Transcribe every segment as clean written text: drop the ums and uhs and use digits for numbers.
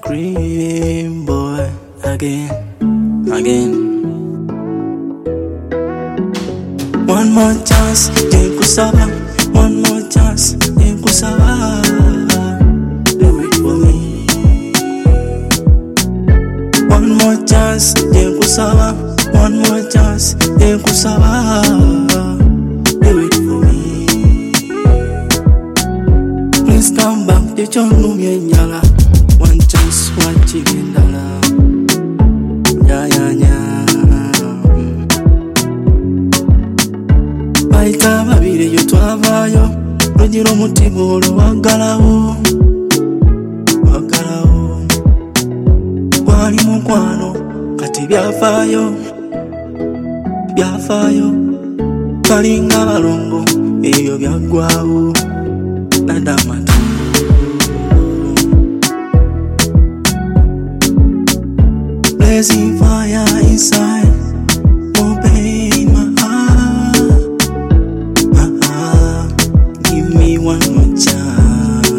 Cream boy again. One more chance, Kusaba. One more chance, Kusaba. Do it for me. One more chance, Kusaba. One more chance, Kusaba. Do it for me. Please come back, the chonu nyala. One chance, one chicken dollar. Yeah. Baika babire yo twavayo, rugiro mutima olwagalawo. Kwali mukwano, kati byafaayo. Balinga balongo, ebyo byaggwawo. Nadamatu blazing fire inside, oh pain my heart. Give me one more chance.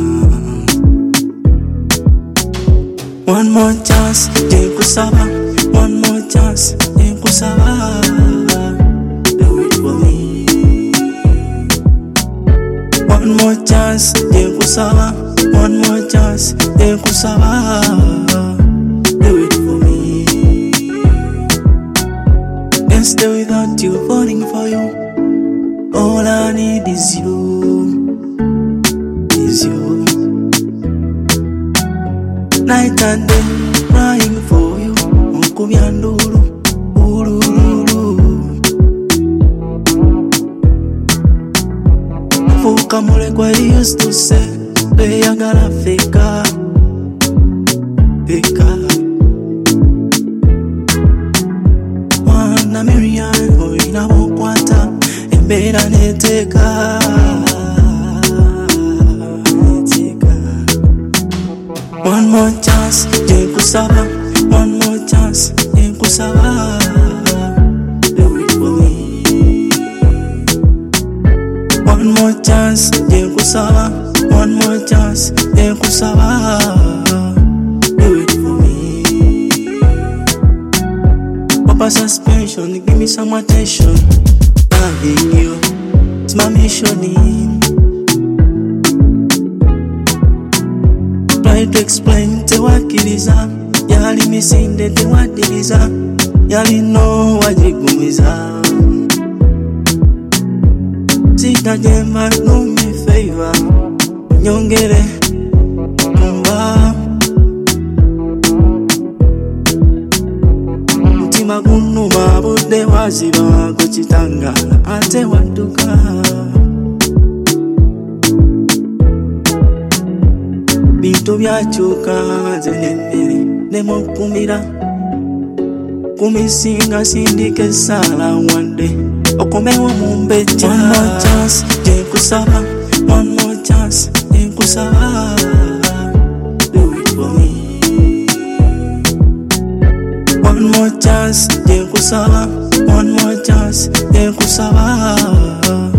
One more chance, Kusaba. One more chance, Kusaba. Do it for me. One more chance, Kusaba. One more chance, Kusaba. Do it for me. Can't stay without you, falling for you. All I need is you. Night and day, crying for you. Unkubyanduru, ururu. Fuka mule kwa used to say, they are gonna fake up. Wana Miriam, oina wokwata, embera neteka. One more chance, Kusaba. One more chance, Kusaba. Do it for me. One more chance, Kusaba. One more chance, Kusaba. Do it for me. Papa suspension, give me some attention. Loving you, it's my mission. Try to explain te wakiriza, yali misinde te wadiriza, yali no wajigumiza. Sita jema do me favor, nyongere mba. Mtima gunuma bude waziba kuchitangala ate waduka. Bintu byakyuka zenenere nemukumira. Kumisinga sindike sala one day. Okomewo mumbeja. One more chance, Kusaba. One more chance, Kusaba. Do it for me. One more chance, Kusaba. One more chance, Kusaba.